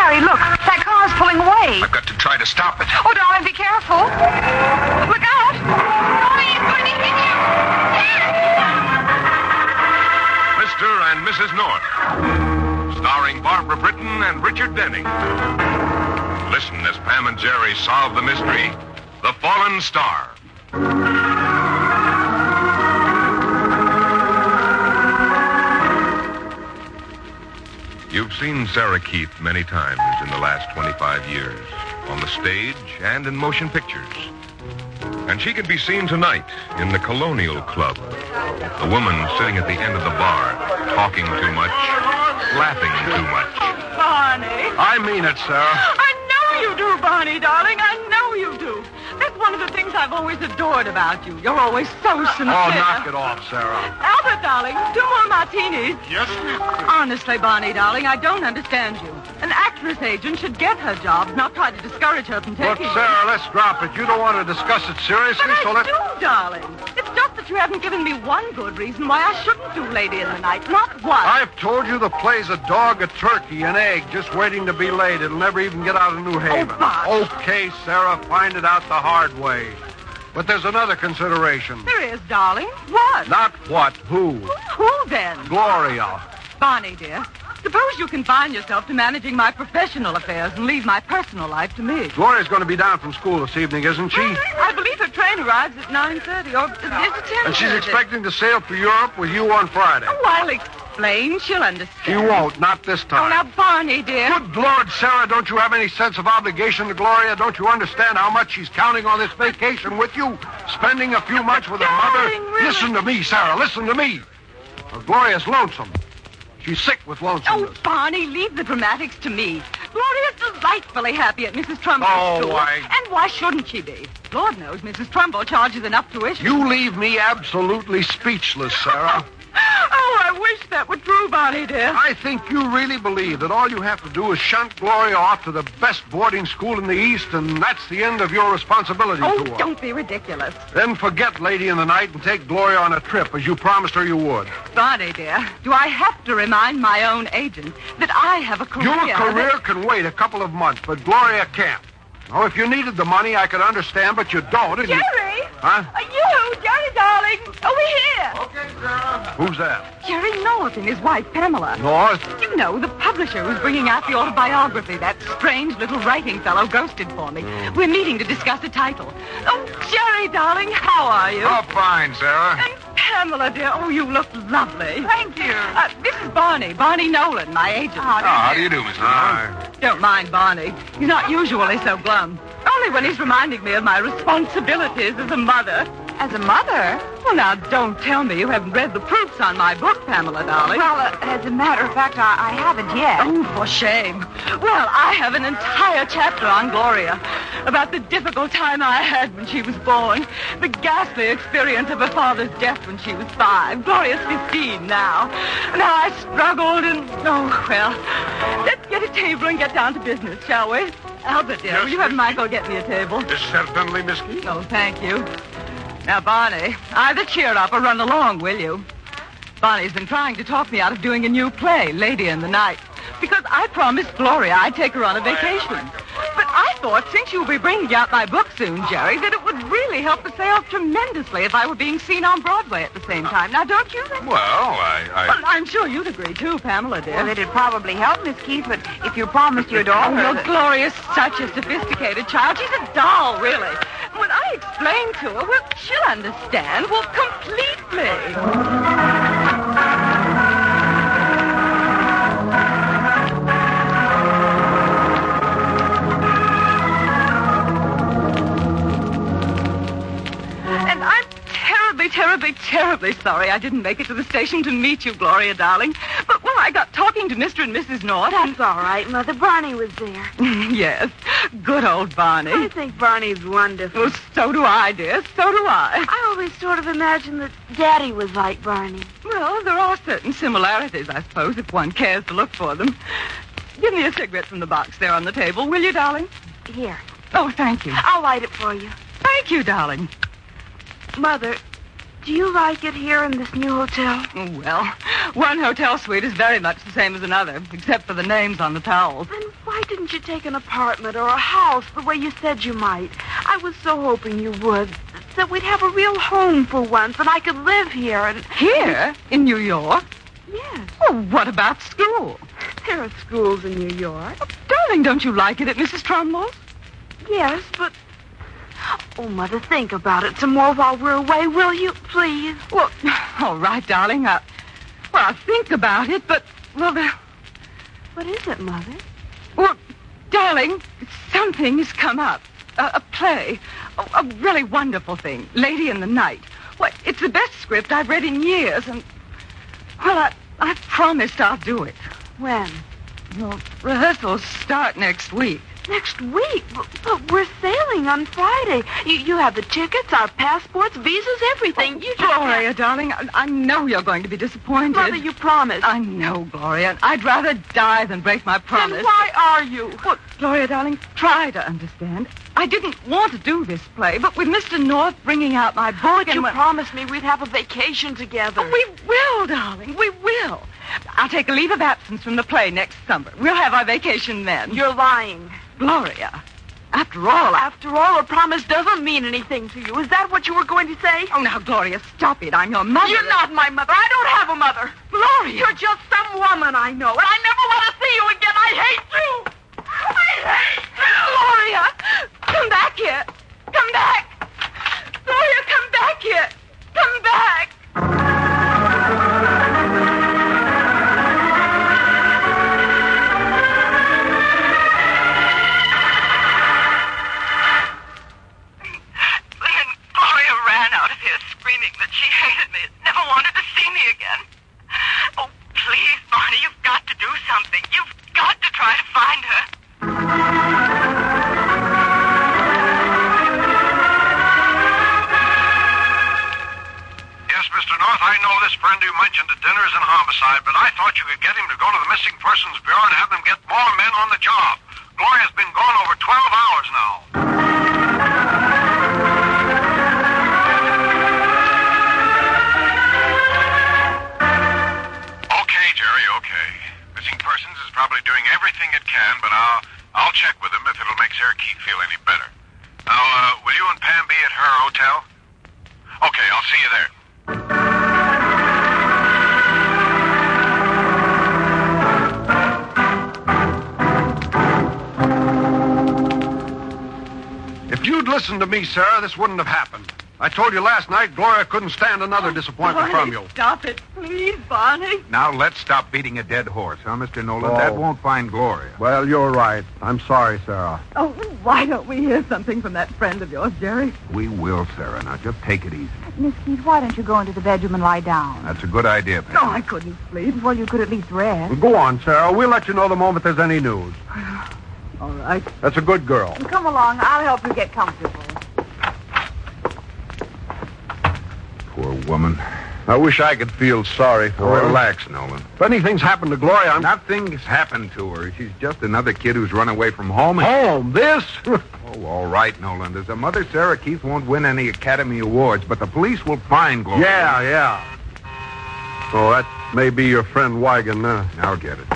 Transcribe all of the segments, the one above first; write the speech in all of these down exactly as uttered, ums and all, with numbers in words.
Jerry, look. That car's pulling away. I've got to try to stop it. Oh, darling, be careful. Look out. Oh, he's going to hit you. Mister and Missus North. Starring Barbara Britton and Richard Denning. Listen as Pam and Jerry solve the mystery, The Fallen Star. You've seen Sarah Keith many times in the last twenty-five years, on the stage and in motion pictures. And she can be seen tonight in the Colonial Club. The woman sitting at the end of the bar, talking too much, laughing too much. Barney. I mean it, Sarah. I know you do, Barney, darling. I know you do. That's one of the things I've always adored about you. You're always so sincere. Oh, knock it off, Sarah. Albert, darling, two more martinis. Yes, miss. Honestly, Barney, darling, I don't understand you. An actress agent should get her job, not try to discourage her from Look, taking it. Sarah, let's drop it. You don't want to discuss it seriously, But so I let's... do, darling. It's just that you haven't given me one good reason why I shouldn't do Lady in the Night. Not one. I've told you the play's a dog, a turkey, an egg, just waiting to be laid. It'll never even get out of New Haven. Oh, Bob. Okay, Sarah, find it out the hard way. But there's another consideration. There is, darling. What? Not what, who. Who then? Gloria. Barney, dear, suppose you confine yourself to managing my professional affairs and leave my personal life to me. Gloria's going to be down from school this evening, isn't she? I believe her train arrives at nine thirty, or is it ten thirty? And she's expecting to sail for Europe with you on Friday. Oh, I'll explain. She'll understand. She won't, not this Oh, time. now, Barney, dear. Good Lord, Sarah, don't you have any sense of obligation to Gloria? Don't you understand how much she's counting on this vacation with you? Spending a few months with her mother? Darling, really? Listen to me, Sarah, listen to me. Well, Gloria's lonesome. She's sick with lonesomeness. Oh, Barney, leave the dramatics to me. Gloria's delightfully happy at Missus Trumbull's Oh, school. I- And why shouldn't she be? Lord knows Missus Trumbull charges enough tuition. You leave me absolutely speechless, Sarah. Oh, I wish that were true, Barney, dear. I think you really believe that all you have to do is shunt Gloria off to the best boarding school in the East, and that's the end of your responsibility Oh, to her. don't be ridiculous. Then forget Lady in the Night and take Gloria on a trip, as you promised her you would. Barney, dear, do I have to remind my own agent that I have a career? Your career that- can wait a couple of months, but Gloria can't. Now, if you needed the money, I could understand, but you don't. And you... Jerry! Huh? Uh, you, Jerry, darling, over here. Okay, Sarah. Who's that? Jerry North and his wife, Pamela. North? You know, the publisher who's bringing out the autobiography. That strange little writing fellow ghosted for me. Mm. We're meeting to discuss the title. Oh, Jerry, darling, how are you? Oh, fine, Sarah. And Pamela, dear, oh, you look lovely. Thank you. Uh, this is Barney, Barney Nolan, my agent. Oh, how do you do, Missus Hi. Don't mind Barney. He's not usually so glum. Only when he's reminding me of my responsibilities as a mother. As a mother? Well, now, don't tell me you haven't read the proofs on my book, Pamela, darling. Well, uh, as a matter of fact, I, I haven't yet. Oh, for shame. Well, I have an entire chapter on Gloria, about the difficult time I had when she was born, the ghastly experience of her father's death when she was five. Gloria's fifteen now. Now I struggled and, oh, well, let's get a table and get down to business, shall we? Albert, dear, Yes, will you have Miss- Michael get me a table? Certainly, Miss Keith. Oh, thank you. Now, Barney, either cheer up or run along, will you? Barney's been trying to talk me out of doing a new play, Lady in the Night, because I promised Gloria I'd take her on a vacation. But I thought, since you'll be bringing out my book soon, Jerry, that it would really help the sales tremendously if I were being seen on Broadway at the same time. Now, don't you think? Well, I... I... Well, I'm sure you'd agree, too, Pamela, dear. Well, it'd probably help, Miss Keith, but if you promised your daughter... Oh, your that- Gloria's such a sophisticated child. She's a doll, really. When I explain to her, well, she'll understand. Well, completely. And I'm terribly, terribly, terribly sorry I didn't make it to the station to meet you, Gloria, darling. But, well, I got talking to Mister and Missus North. That's all right, Mother. Barney was there. Yes, good old Barney. I think Barney's wonderful. Well, so do I, dear. So do I. I always sort of imagined that Daddy was like Barney. Well, there are certain similarities, I suppose, if one cares to look for them. Give me a cigarette from the box there on the table, will you, darling? Here, Oh, thank you. I'll light it for you. Thank you, darling. Mother, do you like it here in this new hotel? Oh, well, one hotel suite is very much the same as another, except for the names on the towels. Then why Why didn't you take an apartment or a house the way you said you might? I was so hoping you would. That we'd have a real home for once, and I could live here and... Here? In New York? Yes. Oh, what about school? There are schools in New York. Oh, darling, don't you like it at Missus Trumbull's? Yes, but... Oh, Mother, think about it some more while we're away, will you? Please. Well, all right, darling. I, well, I'll think about it, but, well, the, What is it, Mother? well, darling, something has come up. A, a play. A, a really wonderful thing. Lady in the Night. Well, it's the best script I've read in years, and, well, I, I promised I'll do it. When? Well, rehearsals start next week. Next week? But, but we're sailing on Friday. You, you have the tickets, our passports, visas, everything. you just Gloria, can't- darling, I, I know you're going to be disappointed. Mother, you promised. I know, Gloria. I'd rather die than break my promise. Then why are you? Well, Gloria, darling, try to understand. I didn't want to do this play, but with Mister North bringing out my book But and... you when- promised me we'd have a vacation together. Oh, we will, darling. We will. I'll take a leave of absence from the play next summer. We'll have our vacation then. You're lying. Gloria, after all, I... After all, a promise doesn't mean anything to you. Is that what you were going to say? Oh, now, Gloria, stop it. I'm your mother. You're not my mother. I don't have a mother. Gloria. You're just some woman I know, and I never want to see you again. I hate you. I hate you. Gloria, come back here. Come back. Gloria, come back here. Come back. Then Gloria ran out of here screaming that she hated me and never wanted to see me again. Oh, please, Barney, you've got to do something. You've got to try to find her. Yes, Mister North, I know this friend you mentioned at dinner is in homicide, but I thought you could get him to go to the Missing Persons Bureau and have them get more men on the job. Gloria's been gone over twelve hours now. Okay, Jerry, okay. Missing Persons is probably doing everything it can, but I'll I'll check with them if it'll make Sarah Keith feel any better. Now, uh, will you and Pam be at her hotel? Okay, I'll see you there. If you'd listened to me, Sarah, this wouldn't have happened. I told you last night Gloria couldn't stand another disappointment Barney, from you. stop it. Please, Barney. Now, let's stop beating a dead horse, huh, Mister Nolan? Oh. That won't find Gloria. Well, you're right. I'm sorry, Sarah. Oh, why don't we hear something from that friend of yours, Jerry? We will, Sarah. Now, just take it easy. Miss Keith, why don't you go into the bedroom and lie down? That's a good idea, Pam. No, I couldn't sleep. Well, you could at least rest. Go on, Sarah. We'll let you know the moment there's any news. All right. That's a good girl. Come along. I'll help you get comfortable. Poor woman. I wish I could feel sorry for Oh, her. relax, Nolan. If anything's happened to Gloria, I'm Nothing's happened to her. She's just another kid who's run away from home. And... home. This? Oh, all right, Nolan. There's a mother, Sarah Keith, won't win any Academy Awards, but the police will find Gloria. yeah, yeah. Oh, that may be your friend Wigan. Uh, I'll get it.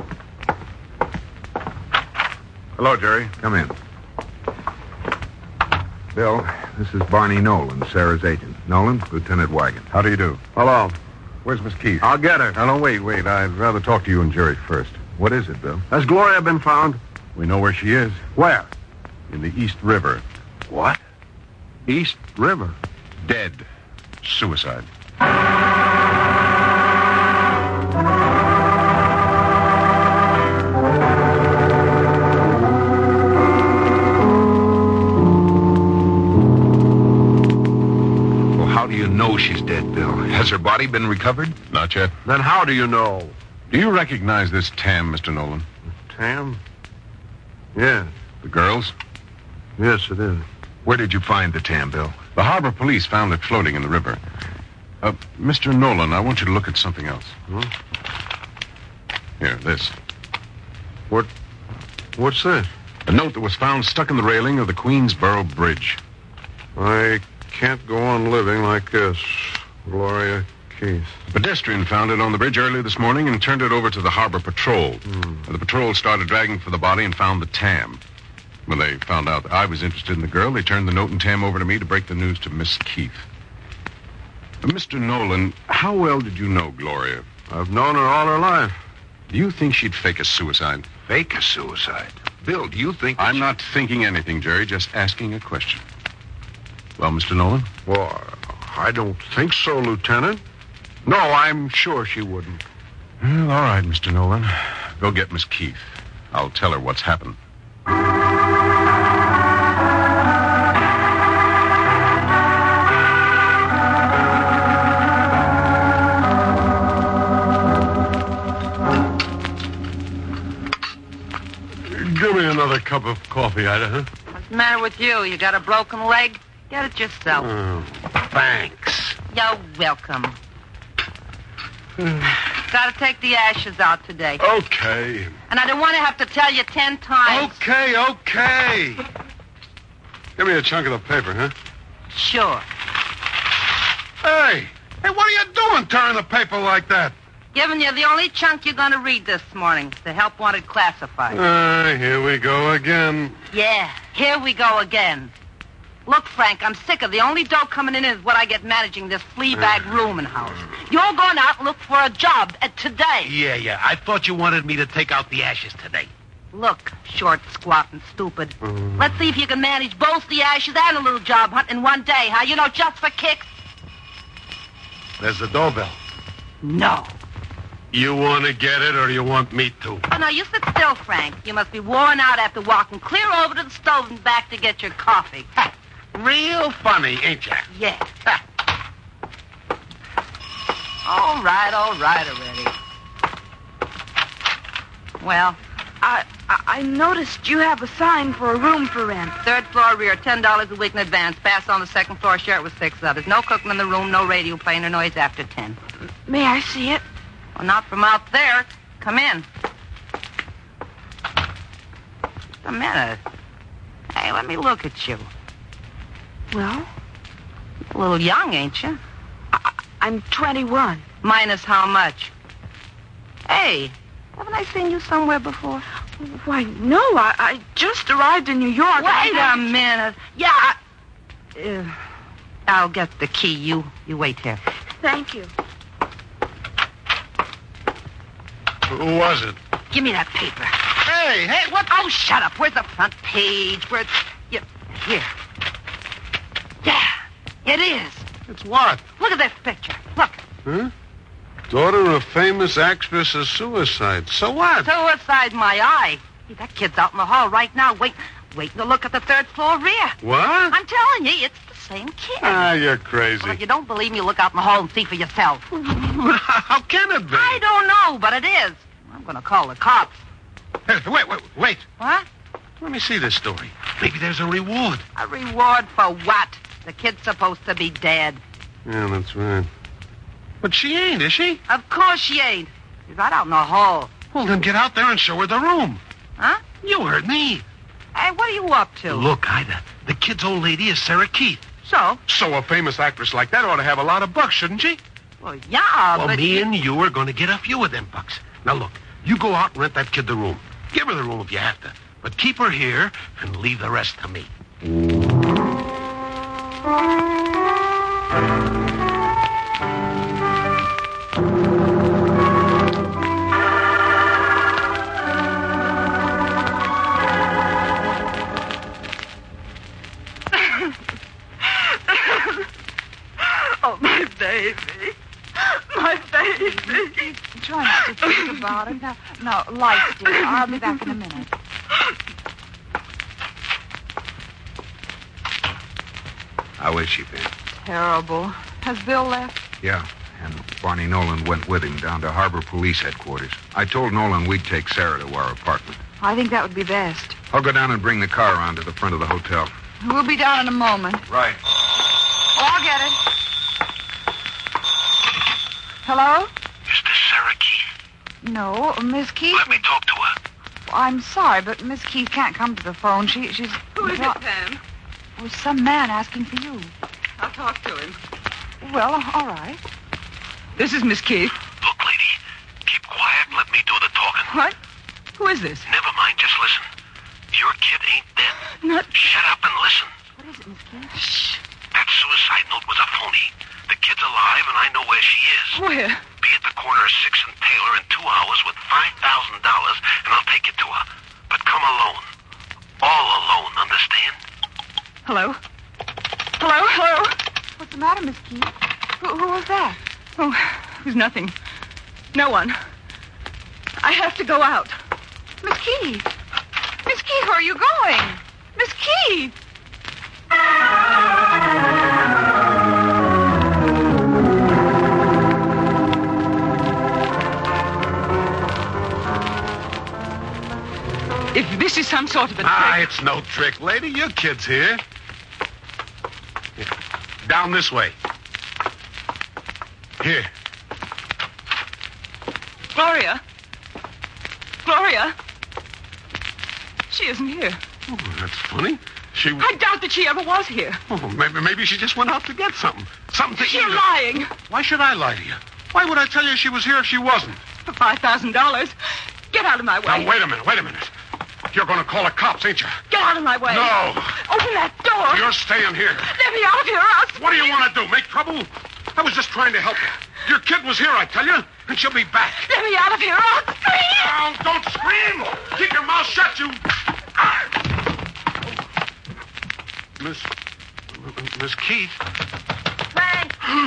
Hello, Jerry. Come in. Bill, this is Barney Nolan, Sarah's agent. Nolan, Lieutenant Wagon. How do you do? hello. Where's Miss Keith? I'll get her. Now, no, wait, wait. I'd rather talk to you and Jerry first. What is it, Bill? Has Gloria been found? We know where she is. Where? In the East River. What? East River. Dead. Suicide. Well, how do you know she's dead, Bill? Has her body been recovered? Not yet. Then how do you know? Do you recognize this Tam, Mister Nolan? Tam? Yeah. The girls? Yes, it is. Where did you find the Tam, Bill? The harbor police found it floating in the river. Uh, Mister Nolan, I want you to look at something else. Huh? Here, this. What? What's this? A note that was found stuck in the railing of the Queensboro Bridge. I can't go on living like this, Gloria Keith? A pedestrian found it on the bridge early this morning and turned it over to the harbor patrol. Hmm. The patrol started dragging for the body and found the tam. When they found out that I was interested in the girl, they turned the note and tam over to me to break the news to Miss Keith. Uh, Mister Nolan, how well did you know Gloria? I've known her all her life. Do you think she'd fake a suicide? Fake a suicide? Bill, do you think... I'm not thinking anything, Jerry, just asking a question. Well, Mister Nolan? Well, I don't think so, Lieutenant. No, I'm sure she wouldn't. Well, all right, Mister Nolan. Go get Miss Keith. I'll tell her what's happened. Give me another cup of coffee, Ida. What's the matter with you? You got a broken leg? Get it yourself. Oh, thanks. You're welcome. Gotta take the ashes out today. Okay. And I don't want to have to tell you ten times. Okay, okay. Give me a chunk of the paper, huh? Sure. Hey, hey, what are you doing tearing the paper like that? Giving you the only chunk you're going to read this morning. The help wanted classified. Ah, here we go again. Yeah, here we go again. Look, Frank, I'm sick of the only dough coming in is what I get managing this flea bag rooming house. You're going out and look for a job uh, today. Yeah, yeah. I thought you wanted me to take out the ashes today. Look, short, squat, and stupid. Mm. Let's see if you can manage both the ashes and a little job hunt in one day, huh? You know, just for kicks. There's the doorbell. No. You want to get it or you want me to? Oh, no, you sit still, Frank. You must be worn out after walking clear over to the stove and back to get your coffee. Ha, real funny, ain't you? Yeah. All right, all right already. Well, I, I I noticed you have a sign for a room for rent. third floor rear, ten dollars a week in advance. Pass on the second floor, share it with six others. No cooking in the room, no radio playing or noise after ten. May I see it? Well, not from out there. Come in. Just a minute. Hey, let me look at you. Well, A little young, ain't you? I, I'm twenty-one. Minus how much? Hey, haven't I seen you somewhere before? Why, no, I, I just arrived in New York. Wait I, a minute. Yeah, I, uh, I'll get the key. You, you wait here. Thank you. Who was it? Give me that paper. Hey, hey, what? Oh, shut up. Where's the front page? Where's... Yeah, here. Yeah, it is. It's what? Look at this picture. Look. Huh? Daughter of famous actress is suicide. So what? Suicide my eye. Hey, that kid's out in the hall right now. Wait, waiting to look at the third floor rear. What? I'm telling you, it's the same kid. Ah, you're crazy. Well, if you don't believe me, look out in the hall and see for yourself. How can it be? I don't know, but it is. I'm going to call the cops. Hey, wait, wait, wait. What? Let me see this story. Maybe there's a reward. A reward for what? The kid's supposed to be dead. Yeah, that's right. But she ain't, is she? Of course she ain't. She's right out in the hall. Well, then get out there and show her the room. Huh? You heard me. Hey, what are you up to? Look, Ida, the kid's old lady is Sarah Keith. So? So a famous actress like that ought to have a lot of bucks, shouldn't she? Well, yeah, well, but... me you- and you are going to get a few of them bucks. Now, look, you go out and rent that kid the room. Give her the room if you have to. But keep her here and leave the rest to me. Oh, my baby. My baby. Try not to think about it. No, no, lights, dear. I'll be back in a minute. How is she, Ben? Terrible. Has Bill left? Yeah, and Barney Nolan went with him down to Harbor Police Headquarters. I told Nolan we'd take Sarah to our apartment. I think that would be best. I'll go down and bring the car around to the front of the hotel. We'll be down in a moment. Right. Oh, I'll get it. Hello? Is this Sarah Keith? No, Miss Keith. Let me talk to her. I'm sorry, but Miss Keith can't come to the phone. She, she's. Who is it, Pam? Was some man asking for you. I'll talk to him. Well, all right. This is Miss Keith. Look, lady, keep quiet and let me do the talking. What? Who is this? Never mind, just listen. Your kid ain't dead. Not... Shut up and listen. What is it, Miss Keith? Shh. That suicide note was a phony. The kid's alive, and I know where she is. Where? Be at the corner of sixth and Taylor in two hours with five thousand dollars, and I'll take you to her. But come alone. All alone, understand? Hello? Hello? Hello? What's the matter, Miss Keith? Who, who was that? Oh, there's nothing. No one. I have to go out. Miss Keith. Miss Keith, where are you going? Miss Keith. If this is some sort of a Ah, trick... it's no trick, lady. Your kid's here. Here. Down this way. Here. Gloria? Gloria? She isn't here. Oh, that's funny. She... I doubt that she ever was here. Oh, maybe, maybe she just went out to get something. Something to eat. You're lying. Why should I lie to you? Why would I tell you she was here if she wasn't? For five thousand dollars. Get out of my way. Now, wait a minute, wait a minute. You're going to call the cops, ain't you? Get out of my way. No. Open that door. You're staying here. Let me out of here, or else... What do you want to do, make trouble? I was just trying to help you. Your kid was here, I tell you, and she'll be back. Let me out of here, or I'll scream. Now, don't scream. Keep your mouth shut, you... Miss... Miss Keith. Frank.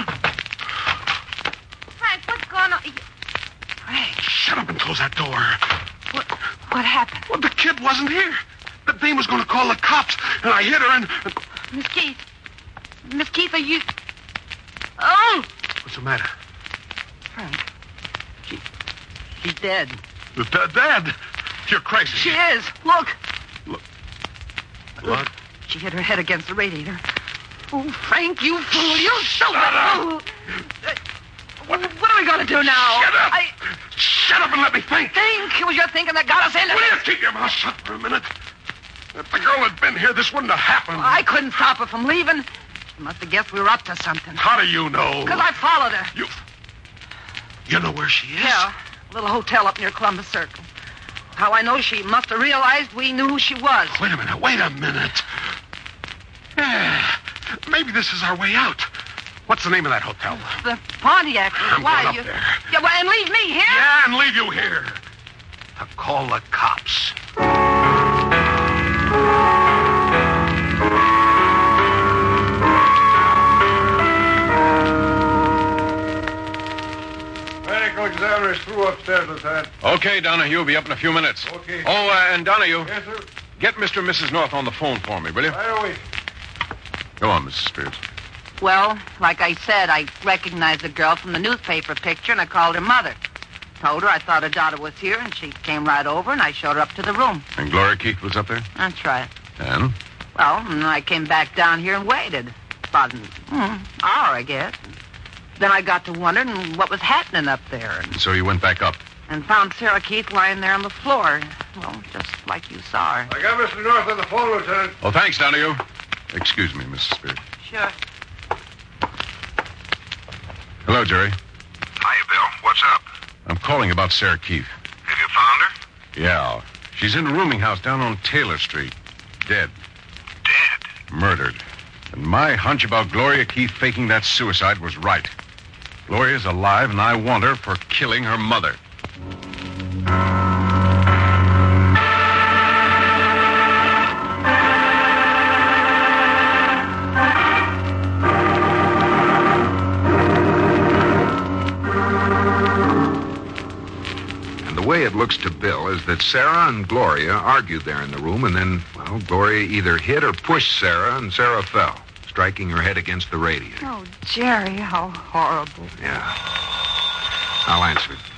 Frank, what's going on? Frank, shut up and close that door. What, what happened? Well, the kid wasn't here. The dame was going to call the cops, and I hit her and... Miss Keith. Miss Keith, are you... Oh! What's the matter? Frank. She... She's dead. D- Dad, you're crazy. She is. Look. Look. What? She hit her head against the radiator. Oh, Frank, you fool. You so fool. Uh, what, what are we going to do now? Shut up. I... Shut up and let me think. Think? It was your thinking that got us into Will you this. keep your mouth shut for a minute? If the girl had been here, this wouldn't have happened. I couldn't stop her from leaving. She must have guessed we were up to something. How do you know? Because I followed her. You... You know where she is? Yeah, a little hotel up near Columbus Circle. How I know she must have realized we knew who she was. Wait a minute, wait a minute. Yeah, maybe this is our way out. What's the name of that hotel? The Pontiac. I'm Why, going up you... there. Yeah, well, and leave me here? Yeah, and leave you here. To call the cops. Medical examiner's through upstairs, Lieutenant. Okay, Donahue, be up in a few minutes. Okay. Oh, uh, and Donahue, Yes, sir. get Mister and Missus North on the phone for me, will you? Right away. Go on, Missus Spears. Well, like I said, I recognized the girl from the newspaper picture, and I called her mother. Told her I thought her daughter was here, and she came right over, and I showed her up to the room. And Gloria Keith was up there? That's right. And? Well, and I came back down here and waited. About an mm, hour, I guess. Then I got to wondering what was happening up there, and, And so you went back up. and found Sarah Keith lying there on the floor. Well, just like you saw her. I got Mister North on the phone, Lieutenant. Oh, thanks, Donahue. Excuse me, Missus Spears. Sure. Hello, Jerry. Hiya, Bill. What's up? I'm calling about Sarah Keith. Have you found her? Yeah. She's in a rooming house down on Taylor Street. Dead. Dead. Murdered. And my hunch about Gloria Keith faking that suicide was right. Gloria's alive, and I want her for killing her mother. And the way it looks to Bill is that Sarah and Gloria argued there in the room, and then, well, Gloria either hit or pushed Sarah, and Sarah fell, striking her head against the radiator. Oh, Jerry, how horrible. Yeah. I'll answer it.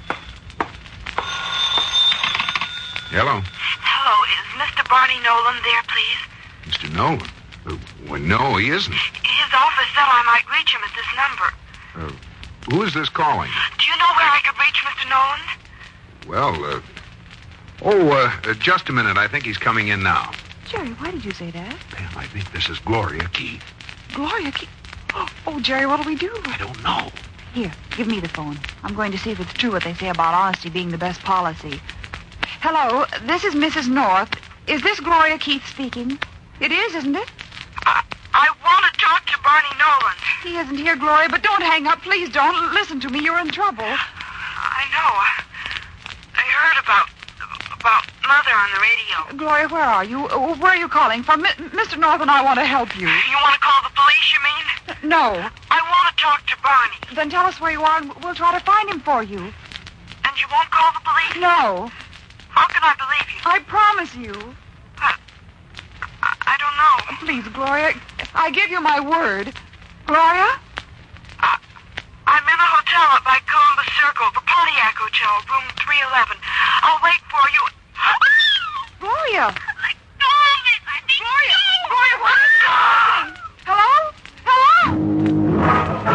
Hello, Hello, is Mister Barney Nolan there, please? Mister Nolan. Uh, well, no, he isn't. His office said I might reach him at this number. Uh, who is this calling? Do you know where I could reach Mister Nolan? Well, uh... Oh, uh, uh, just a minute. I think he's coming in now. Jerry, why did you say that? Pam, I think this is Gloria Keith. Gloria, Ke- oh, Jerry, what'll we do? I don't know. Here, give me the phone. I'm going to see if it's true what they say about honesty being the best policy. Hello, this is Missus North. Is this Gloria Keith speaking? It is, isn't it? I, I want to talk to Barney Nolan. He isn't here, Gloria, but don't hang up. Please don't. Listen to me. You're in trouble. I know. I, I heard about about Mother on the radio. Gloria, where are you? Uh, Where are you calling from? Mi- Mister North and I want to help you. You want to call the police, you mean? No. I want to talk to Barney. Then tell us where you are and we'll try to find him for you. And you won't call the police? No. How can I believe you? I promise you. I, I don't know. Please, Gloria, I give you my word. Gloria? I, I'm in a hotel up by Columbus Circle, the Pontiac Hotel, room three eleven. I'll wait for you. Gloria. I told it. I think Gloria. so. Gloria, what is happening? Hello? Hello?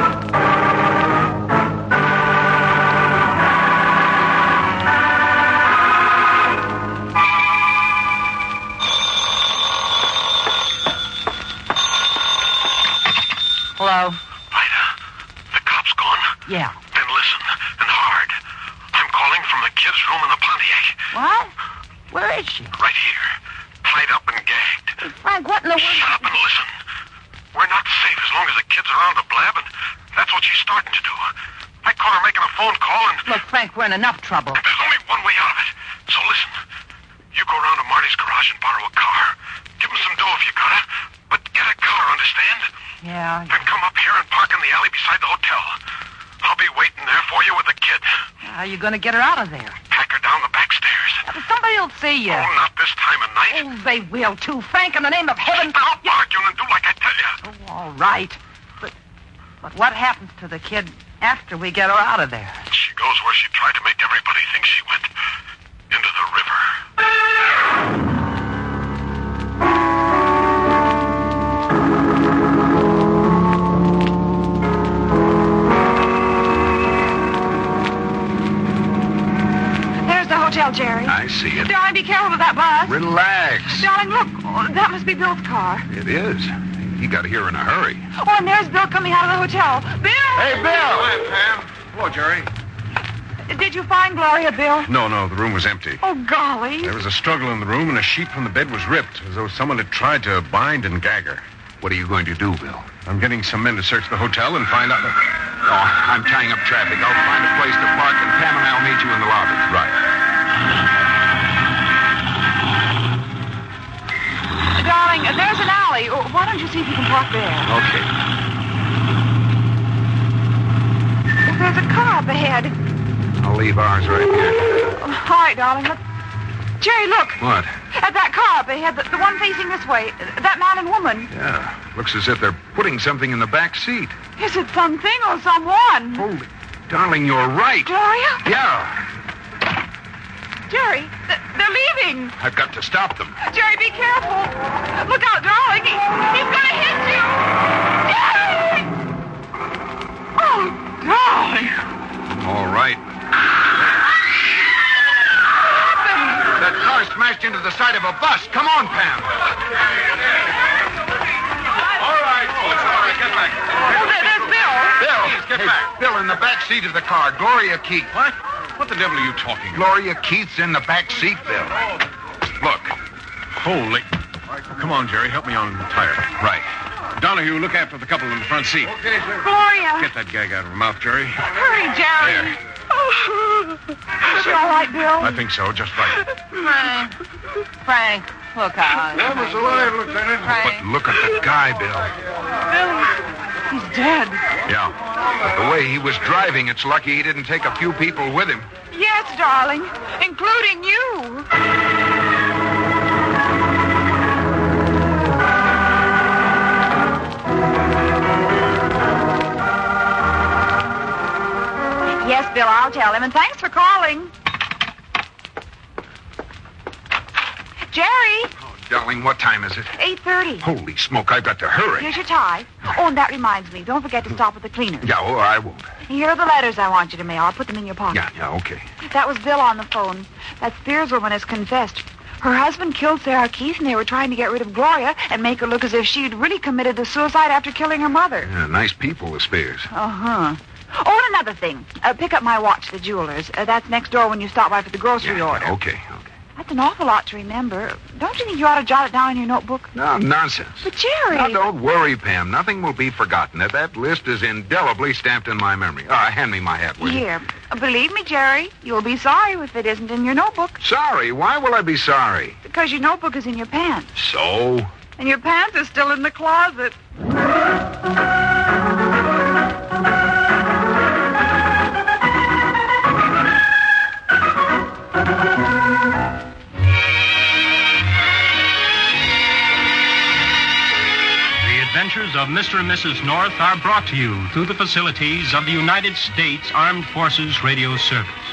Hello? Ida, the cop's gone? Yeah. Then listen, and hard. I'm calling from the kid's room in the Pontiac. What? Where is she? Right here. Tied up and gagged. Hey, Frank, what in the Shut up world? and listen. We're not safe as long as the kid's around to blab, and that's what she's starting to do. I caught her making a phone call, and Look, Frank, we're in enough trouble. there's only one way out of it. So listen. You go around to Marty's garage and borrow a car. Give him some dough if you got it, but get a car, understand? Yeah. Then come up here and park in the alley beside the hotel. I'll be waiting there for you with the kid. How are you going to get her out of there? Pack her down the back stairs. Somebody will see you. Oh, not this time of night. Oh, they will, too. Frank, in the name of heaven. Stop arguing and do like I tell you. Oh, all right. But, but what happens to the kid after we get her out of there? She goes where she tried to make everybody think she went. Into the river. There's the hotel, Jerry. I see it. Darling, be careful with that bus. Relax. Darling, look. Oh, that must be Bill's car. It is. He got here in a hurry. Oh, and there's Bill coming out of the hotel. Bill! Hey, Bill! Hi, Pam. Hello, Jerry. Did you find Gloria, Bill? No, no, the room was empty. Oh, golly. There was a struggle in the room, and a sheet from the bed was ripped, as though someone had tried to bind and gag her. What are you going to do, Bill? I'm getting some men to search the hotel and find out... Oh, I'm tying up traffic. I'll find a place to park, and Pam and I'll meet you in the lobby. Right. Darling, there's an alley. Oh, why don't you see if you can park there? Okay. There's a car up ahead. I'll leave ours right here. All right, darling. Look. Jerry, look. What? At that car up ahead, the, the one facing this way. That man and woman. Yeah. Looks as if they're putting something in the back seat. Is it something or someone? Holy... Darling, you're right. Gloria? Yeah. Jerry, th- they're leaving. I've got to stop them. Jerry, be careful. Look out, darling. He, he's going to hit you. Jerry! Oh, darling. All right. That car smashed into the side of a bus. Come on, Pam. All right, folks. All right, get back. There- There's Bill. Bill. get hey, back. Bill, in the back seat of the car. Gloria Keith. What? What the devil are you talking about? Gloria Keith's in the back seat, Bill. Look. Holy... Come on, Jerry. Help me on the tire. Right. Donahue, look after the couple in the front seat. Gloria. Get that gag out of her mouth, Jerry. Hurry, Jerry. There. Is she all right, Bill? I think so. Just right. Frank. Frank, look out. Almost alive, Lieutenant. Frank. But look at the guy, Bill. He's dead. Yeah. But the way he was driving, it's lucky he didn't take a few people with him. Yes, darling, including you. Yes, Bill, I'll tell him, and thanks for calling. Jerry, Oh, darling, what time is it? eight thirty. Holy smoke, I've got to hurry. Here's your tie. Oh, and that reminds me, don't forget to stop at the cleaners. Yeah, oh, I won't. Here are the letters I want you to mail. I'll put them in your pocket. Yeah, yeah, okay. That was Bill on the phone. That Spears woman has confessed. Her husband killed Sarah Keith, and they were trying to get rid of Gloria and make her look as if she'd really committed the suicide after killing her mother. Yeah, nice people, the Spears. Uh-huh. Oh, and another thing. Uh, pick up my watch, the jeweler's. Uh, that's next door when you stop by for the grocery Yeah, order. okay, okay. That's an awful lot to remember. Don't you think you ought to jot it down in your notebook? No, nonsense. But, Jerry... Now, don't worry, Pam. Nothing will be forgotten. That that list is indelibly stamped in my memory. Uh, hand me my hat, will you? Here. Uh, believe me, Jerry, you'll be sorry if it isn't in your notebook. Sorry? Why will I be sorry? Because your notebook is in your pants. So? And your pants are still in the closet. The adventures of Mister and Missus North are brought to you through the facilities of the United States Armed Forces Radio Service.